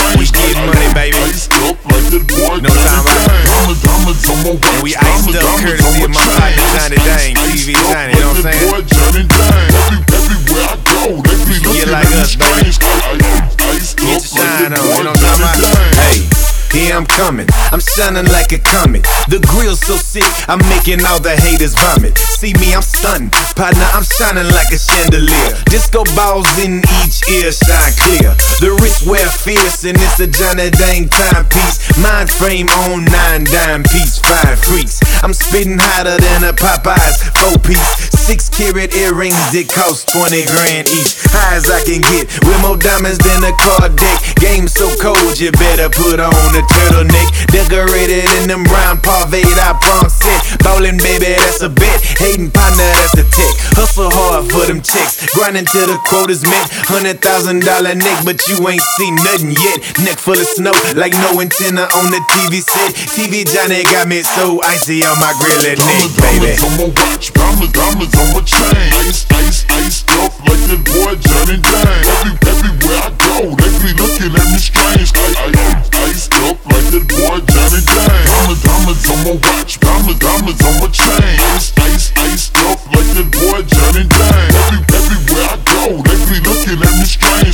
We get money, baby. No time out. And we iced up courtesy of my partner Johnny Dang, TV Johnny, you know what I'm saying? Get like us, baby. Get your shine on, you know what I'm talking about? Hey. Here I'm coming, I'm shining like a comet. The grill's so sick, I'm making all the haters vomit. See me, I'm stunning, partner, I'm shining like a chandelier. Disco balls in each ear shine clear. The wrist wear fierce and it's a Johnny Dang timepiece. Mind frame on 9 dime piece, 5 freaks. I'm spitting hotter than a Popeyes 4-piece. 6-carat earrings that cost 20 grand each. High as I can get, with more diamonds than a car deck. Game so cold, you better put on a turtleneck. Decorated in them brown Parvade, I prom set. Ballin', baby, that's a bet. Hating partner, that's the tech. Hustle hard for them checks. Grinding till the quota's met. $100,000 neck, but you ain't seen nothing yet. Neck full of snow, like no antenna on the TV set. TV Johnny got me so icy on my grill and neck, baby. Diamonds on my watch, diamonds on my chain. Ice up like that boy Johnny Dang. Everywhere I go, they be looking at me strange. Ice up like that boy Johnny Dang. Diamonds on my watch, diamonds on my chain. Ice up like that boy Johnny Dang. Everywhere I go, they be looking at me strange.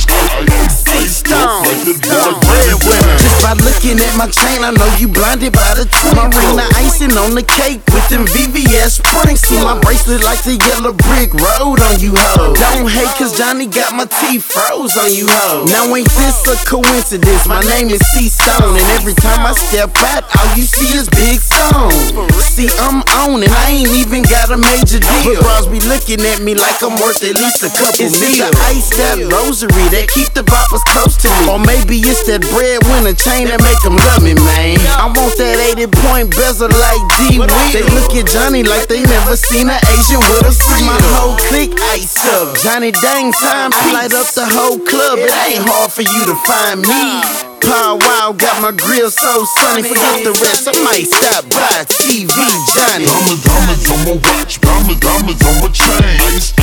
Ice up like that boy Johnny Dang. Just by looking at my chain, I know you blinded by the twinkle. Marina icing on the cake with them VVS pranks. See my bracelet like the yellow brick road on you hoes. Don't hate cause Johnny got my teeth froze on you hoes. Now ain't this a coincidence? My name is C-Stone, and every time I step out, all you see is big songs. See, I'm on and I ain't even got a major deal. But bros be looking at me like I'm worth at least a couple meals. It's the ice, that rosary that keep the boppers close to me. Or maybe it's that breadwinner chain that make them love me, man. I want that 80-point bezel like D-Will. They look at Johnny like they never seen an Asian with a seal. My whole clique ice up, Johnny Dang timepiece. Light up the whole club, it ain't hard for you to find me. Pow wow, got my grill so sunny. Forget the rest, I might stop by TV Johnny. Diamonds on my watch, diamonds on my chain.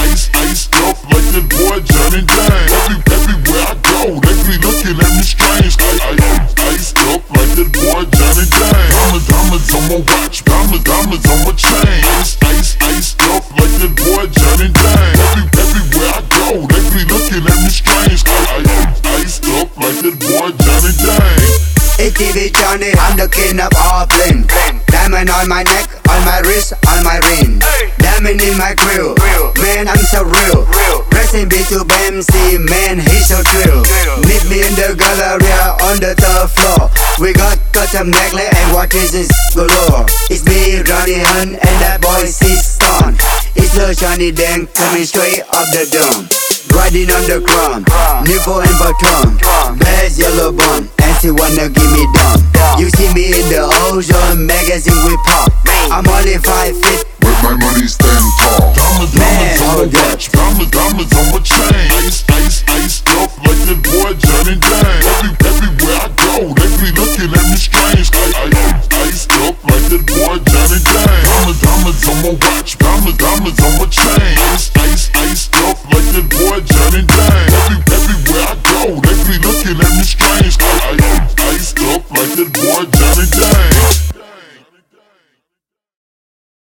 Ice up like that boy Johnny Dang. Everywhere I go, they be looking at me strange. Ice up like that boy Johnny Dang. Diamonds on my watch, diamonds on my chain. Ice up like that boy Johnny Dang. Everywhere I go, they be looking at me strange. Ice up like that boy Johnny Dang. It's TV Johnny, I'm the king of all bling. Diamond on my neck, on my wrist, on my ring. Diamond in my grill, man I'm so real. Rest in peace to BMC, man he's so trill. Meet me in the Galleria on the 3rd floor. We got custom necklace and watches is galore. It's me, Ronnie Hunt, and that boy C-Stone. It's Lil Johnny Dang coming straight up the dome. Riding on the crown, nipple and baton. Blaze yellow bone, and she wanna give me down. You see me in the Ozone magazine we pop. I'm only 5 feet, but my money stand tall. Diamonds on my watch, diamonds on my chain. Ice up like that boy Johnny Dang. Everywhere I go, they be looking at me strange. Ice up like that boy Johnny Dang. Diamonds on my watch, diamonds on my chain. Ice up like that boy Johnny Dang. Everywhere I go, they be looking at me strange. Ice up like that boy Johnny Dang.